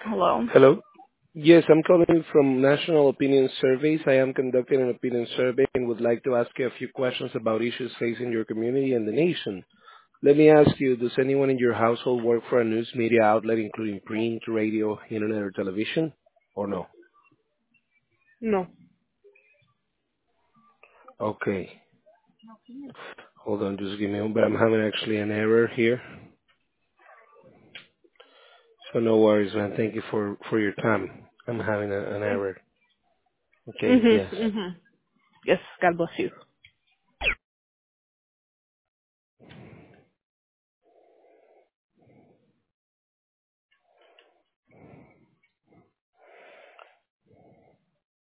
Hello. Hello? Yes, I'm calling from National Opinion Surveys. I am conducting an opinion survey and would like to ask you a few questions about issues facing your community and the nation. Let me ask you, does anyone in your household work for a news media outlet, including print, radio, internet, or television? Or no? No. Okay. Hold on, just give me a moment. I'm having actually an error here. So no worries, man. Thank you for your time. I'm having an error. Okay, Mhm. yes. Mhm. Yes. God bless you.